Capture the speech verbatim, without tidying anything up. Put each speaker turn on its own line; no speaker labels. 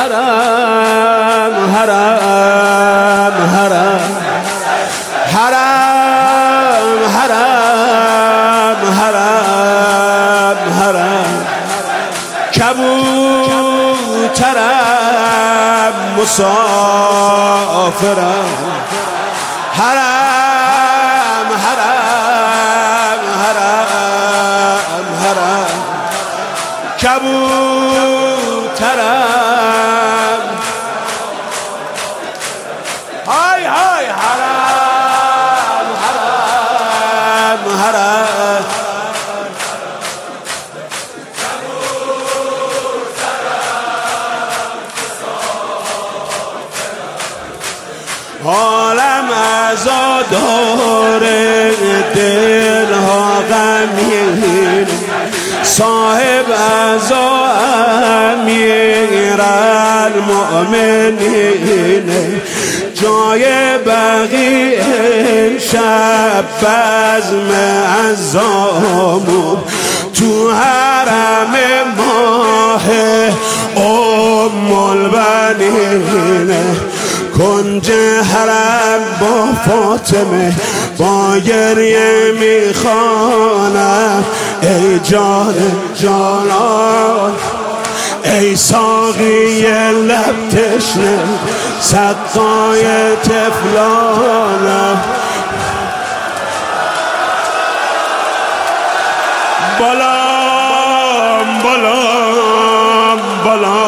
حرم حرم حرم حرم حرم حرم حرم کبوترم مسافرم حرم حرم حرم حرم کبوترم های های حرم حرم حرم عالم عزادار دلها غمگین صاحب عزا امیر المؤمنین جای بقیع امشب بزم عزامون تو حرم ماه ام البنین کنج حرم با فاطمه با گریه میخوانم ای جان جانان ای ساقی لب تشنه سقای طفلانم بالام بالام بالام